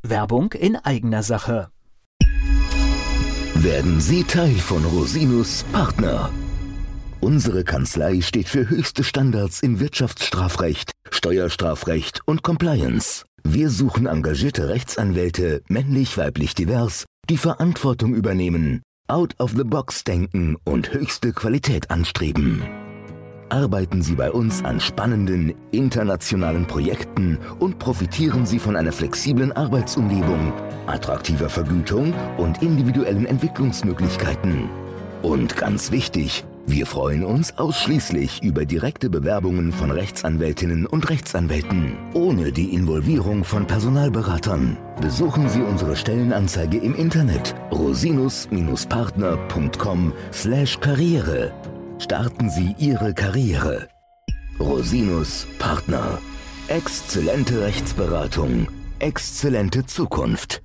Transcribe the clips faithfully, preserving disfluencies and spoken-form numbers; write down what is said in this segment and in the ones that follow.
Werbung in eigener Sache. Werden Sie Teil von Rosinus Partner. Unsere Kanzlei steht für höchste Standards im Wirtschaftsstrafrecht, Steuerstrafrecht und Compliance. Wir suchen engagierte Rechtsanwälte, männlich, weiblich, divers, die Verantwortung übernehmen, out of the box denken und höchste Qualität anstreben. Arbeiten Sie bei uns an spannenden, internationalen Projekten und profitieren Sie von einer flexiblen Arbeitsumgebung, attraktiver Vergütung und individuellen Entwicklungsmöglichkeiten. Und ganz wichtig, wir freuen uns ausschließlich über direkte Bewerbungen von Rechtsanwältinnen und Rechtsanwälten, ohne die Involvierung von Personalberatern. Besuchen Sie unsere Stellenanzeige im Internet rosinus Partner punkt com slash karriere. Starten Sie Ihre Karriere. Rosinus Partner. Exzellente Rechtsberatung. Exzellente Zukunft.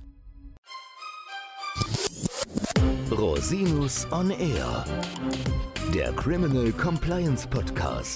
Rosinus on Air. Der Criminal Compliance Podcast.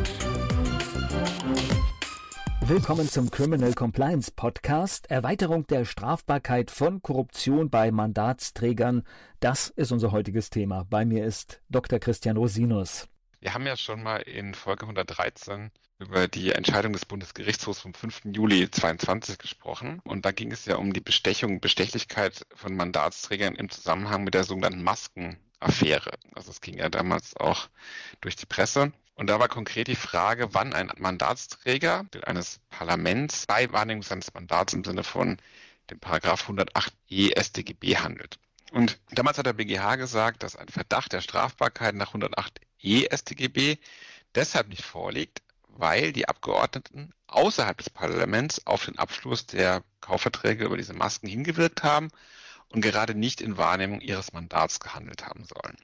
Willkommen zum Criminal Compliance Podcast, Erweiterung der Strafbarkeit von Korruption bei Mandatsträgern. Das ist unser heutiges Thema. Bei mir ist Doktor Christian Rosinus. Wir haben ja schon mal in Folge hundertdreizehn über die Entscheidung des Bundesgerichtshofs vom fünften Juli zweitausendzweiundzwanzig gesprochen. Und da ging es ja um die Bestechung, Bestechlichkeit von Mandatsträgern im Zusammenhang mit der sogenannten Maskenaffäre. Also es ging ja damals auch durch die Presse. Und da war konkret die Frage, wann ein Mandatsträger eines Parlaments bei Wahrnehmung seines Mandats im Sinne von dem Paragraph hundertacht e S t G B handelt. Und damals hat der B G H gesagt, dass ein Verdacht der Strafbarkeit nach hundertacht e S t G B deshalb nicht vorliegt, weil die Abgeordneten außerhalb des Parlaments auf den Abschluss der Kaufverträge über diese Masken hingewirkt haben und gerade nicht in Wahrnehmung ihres Mandats gehandelt haben sollen.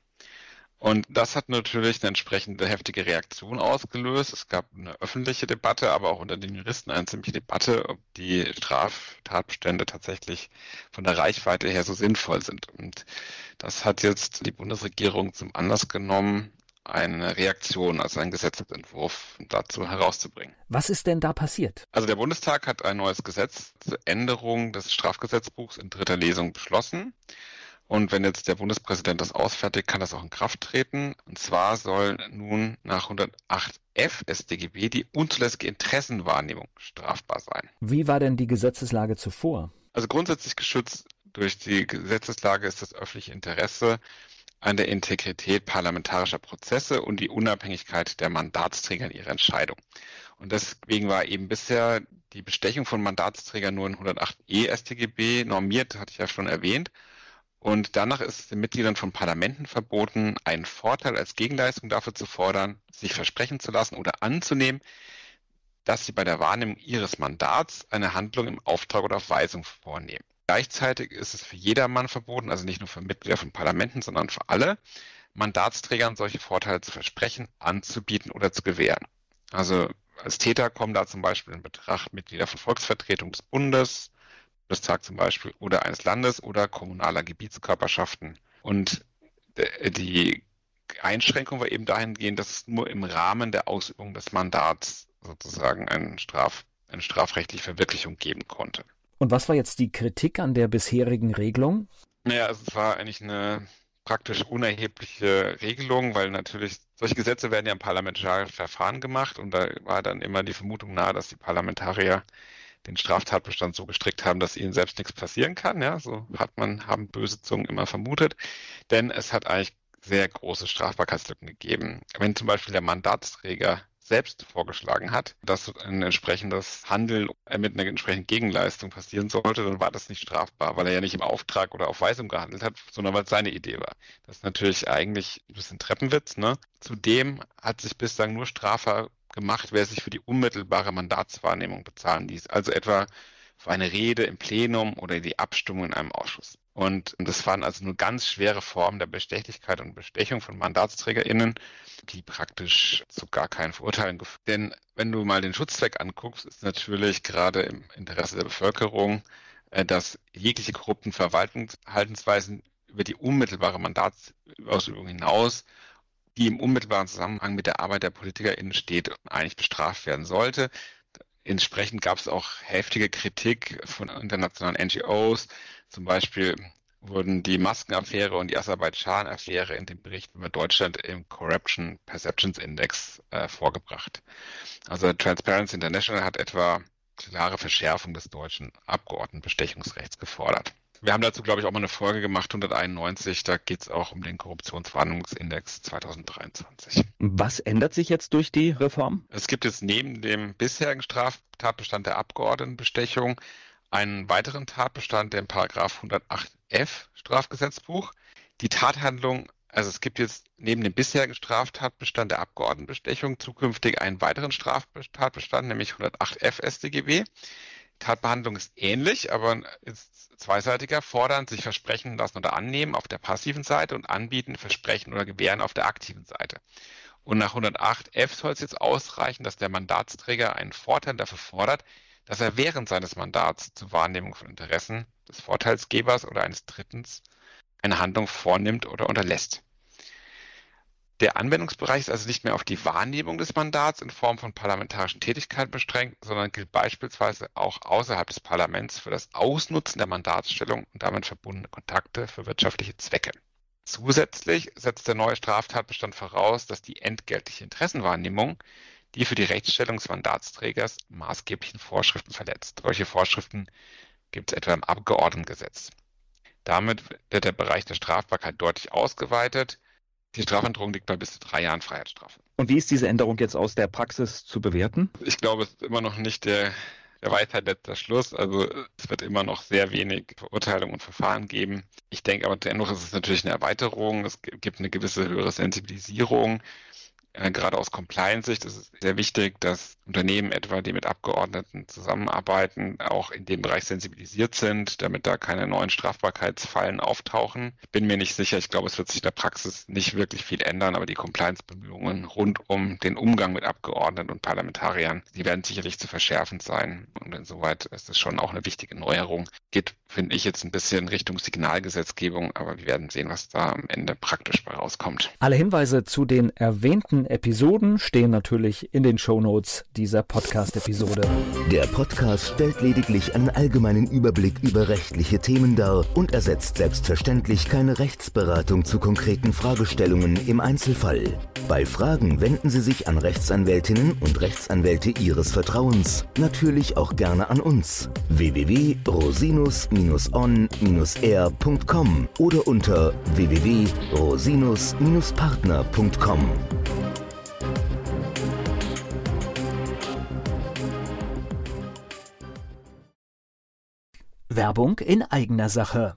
Und das hat natürlich eine entsprechende heftige Reaktion ausgelöst. Es gab eine öffentliche Debatte, aber auch unter den Juristen eine ziemliche Debatte, ob die Straftatbestände tatsächlich von der Reichweite her so sinnvoll sind. Und das hat jetzt die Bundesregierung zum Anlass genommen, eine Reaktion, also einen Gesetzesentwurf dazu herauszubringen. Was ist denn da passiert? Also der Bundestag hat ein neues Gesetz zur Änderung des Strafgesetzbuchs in dritter Lesung beschlossen. Und wenn jetzt der Bundespräsident das ausfertigt, kann das auch in Kraft treten. Und zwar soll nun nach hundertacht f S t G B die unzulässige Interessenwahrnehmung strafbar sein. Wie war denn die Gesetzeslage zuvor? Also grundsätzlich geschützt durch die Gesetzeslage ist das öffentliche Interesse an der Integrität parlamentarischer Prozesse und die Unabhängigkeit der Mandatsträger in ihrer Entscheidung. Und deswegen war eben bisher die Bestechung von Mandatsträgern nur in hundertacht e S t G B normiert, hatte ich ja schon erwähnt. Und danach ist es den Mitgliedern von Parlamenten verboten, einen Vorteil als Gegenleistung dafür zu fordern, sich versprechen zu lassen oder anzunehmen, dass sie bei der Wahrnehmung ihres Mandats eine Handlung im Auftrag oder auf Weisung vornehmen. Gleichzeitig ist es für jedermann verboten, also nicht nur für Mitglieder von Parlamenten, sondern für alle Mandatsträgern solche Vorteile zu versprechen, anzubieten oder zu gewähren. Also als Täter kommen da zum Beispiel in Betracht Mitglieder von Volksvertretung des Bundes, Bundestag zum Beispiel oder eines Landes oder kommunaler Gebietskörperschaften. Und die Einschränkung war eben dahingehend, dass es nur im Rahmen der Ausübung des Mandats sozusagen einen Straf, eine strafrechtliche Verwirklichung geben konnte. Und was war jetzt die Kritik an der bisherigen Regelung? Naja, also es war eigentlich eine praktisch unerhebliche Regelung, weil natürlich solche Gesetze werden ja im parlamentarischen Verfahren gemacht und da war dann immer die Vermutung nahe, dass die Parlamentarier den Straftatbestand so gestrickt haben, dass ihnen selbst nichts passieren kann. Ja, so hat man, haben böse Zungen immer vermutet. Denn es hat eigentlich sehr große Strafbarkeitslücken gegeben. Wenn zum Beispiel der Mandatsträger selbst vorgeschlagen hat, dass ein entsprechendes Handeln mit einer entsprechenden Gegenleistung passieren sollte, dann war das nicht strafbar, weil er ja nicht im Auftrag oder auf Weisung gehandelt hat, sondern weil es seine Idee war. Das ist natürlich eigentlich ein bisschen Treppenwitz, ne? Zudem hat sich bislang nur strafbar gemacht, wer sich für die unmittelbare Mandatswahrnehmung bezahlen ließ, also etwa für eine Rede im Plenum oder die Abstimmung in einem Ausschuss. Und das waren also nur ganz schwere Formen der Bestechlichkeit und Bestechung von MandatsträgerInnen, die praktisch zu gar keinen Verurteilen geführt. Denn wenn du mal den Schutzzweck anguckst, ist natürlich gerade im Interesse der Bevölkerung, dass jegliche korrupten Verwaltungsverhaltensweisen über die unmittelbare Mandatsausübung hinaus, die im unmittelbaren Zusammenhang mit der Arbeit der PolitikerInnen steht, eigentlich bestraft werden sollte. Entsprechend gab es auch heftige Kritik von internationalen N G Os. Zum Beispiel wurden die Maskenaffäre und die Aserbaidschan-Affäre in dem Bericht über Deutschland im Corruption Perceptions Index äh, vorgebracht. Also Transparency International hat etwa klare Verschärfung des deutschen Abgeordnetenbestechungsrechts gefordert. Wir haben dazu, glaube ich, auch mal eine Folge gemacht, hunderteinundneunzig, da geht es auch um den Korruptionswarnungsindex zweitausenddreiundzwanzig. Was ändert sich jetzt durch die Reform? Es gibt jetzt neben dem bisherigen Straftatbestand der Abgeordnetenbestechung einen weiteren Tatbestand, der im Paragraph hundertacht f Strafgesetzbuch. Die Tathandlung, also es gibt jetzt neben dem bisherigen Straftatbestand der Abgeordnetenbestechung zukünftig einen weiteren Straftatbestand, nämlich hundertacht f S t G B. Tatbehandlung ist ähnlich, aber ist zweiseitiger, fordern, sich versprechen lassen oder annehmen auf der passiven Seite und anbieten, versprechen oder gewähren auf der aktiven Seite. Und nach hundertacht f soll es jetzt ausreichen, dass der Mandatsträger einen Vorteil dafür fordert, dass er während seines Mandats zur Wahrnehmung von Interessen des Vorteilsgebers oder eines Drittens eine Handlung vornimmt oder unterlässt. Der Anwendungsbereich ist also nicht mehr auf die Wahrnehmung des Mandats in Form von parlamentarischen Tätigkeiten beschränkt, sondern gilt beispielsweise auch außerhalb des Parlaments für das Ausnutzen der Mandatsstellung und damit verbundene Kontakte für wirtschaftliche Zwecke. Zusätzlich setzt der neue Straftatbestand voraus, dass die entgeltliche Interessenwahrnehmung die für die Rechtsstellung des Mandatsträgers maßgeblichen Vorschriften verletzt. Solche Vorschriften gibt es etwa im Abgeordnetengesetz. Damit wird der Bereich der Strafbarkeit deutlich ausgeweitet. Die Strafandrohung liegt bei bis zu drei Jahren Freiheitsstrafe. Und wie ist diese Änderung jetzt aus der Praxis zu bewerten? Ich glaube, es ist immer noch nicht der, der Weisheit letzter Schluss. Also es wird immer noch sehr wenig Verurteilung und Verfahren geben. Ich denke aber dennoch ist es natürlich eine Erweiterung. Es gibt eine gewisse höhere Sensibilisierung. Äh, gerade aus Compliance-Sicht ist es sehr wichtig, dass Unternehmen etwa, die mit Abgeordneten zusammenarbeiten, auch in dem Bereich sensibilisiert sind, damit da keine neuen Strafbarkeitsfallen auftauchen. Ich bin mir nicht sicher, ich glaube, es wird sich in der Praxis nicht wirklich viel ändern, aber die Compliance-Bemühungen rund um den Umgang mit Abgeordneten und Parlamentariern, die werden sicherlich zu verschärfend sein. Und insoweit ist es schon auch eine wichtige Neuerung. Geht, finde ich, jetzt ein bisschen Richtung Signalgesetzgebung, aber wir werden sehen, was da am Ende praktisch bei rauskommt. Alle Hinweise zu den erwähnten Episoden stehen natürlich in den Shownotes dieser Podcast-Episode. Der Podcast stellt lediglich einen allgemeinen Überblick über rechtliche Themen dar und ersetzt selbstverständlich keine Rechtsberatung zu konkreten Fragestellungen im Einzelfall. Bei Fragen wenden Sie sich an Rechtsanwältinnen und Rechtsanwälte Ihres Vertrauens, natürlich auch gerne an uns. w w w punkt rosinus Bindestrich on Bindestrich air punkt com oder unter w w w punkt rosinus Bindestrich partner punkt com. Werbung in eigener Sache.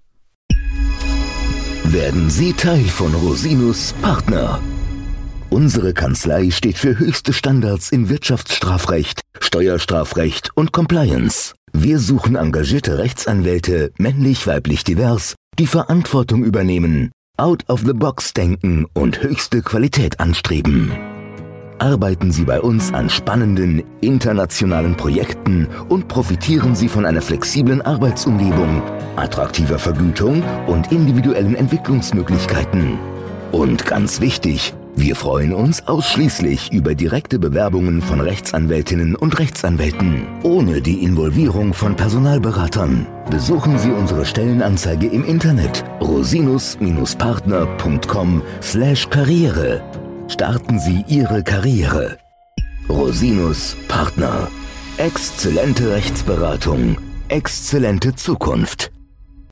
Werden Sie Teil von Rosinus Partner. Unsere Kanzlei steht für höchste Standards in Wirtschaftsstrafrecht, Steuerstrafrecht und Compliance. Wir suchen engagierte Rechtsanwälte, männlich, weiblich, divers, die Verantwortung übernehmen, out of the box denken und höchste Qualität anstreben. Arbeiten Sie bei uns an spannenden, internationalen Projekten und profitieren Sie von einer flexiblen Arbeitsumgebung, attraktiver Vergütung und individuellen Entwicklungsmöglichkeiten. Und ganz wichtig, wir freuen uns ausschließlich über direkte Bewerbungen von Rechtsanwältinnen und Rechtsanwälten, ohne die Involvierung von Personalberatern. Besuchen Sie unsere Stellenanzeige im Internet rosinus Bindestrich partner punkt com slash karriere. Starten Sie Ihre Karriere. Rosinus Partner. Exzellente Rechtsberatung. Exzellente Zukunft.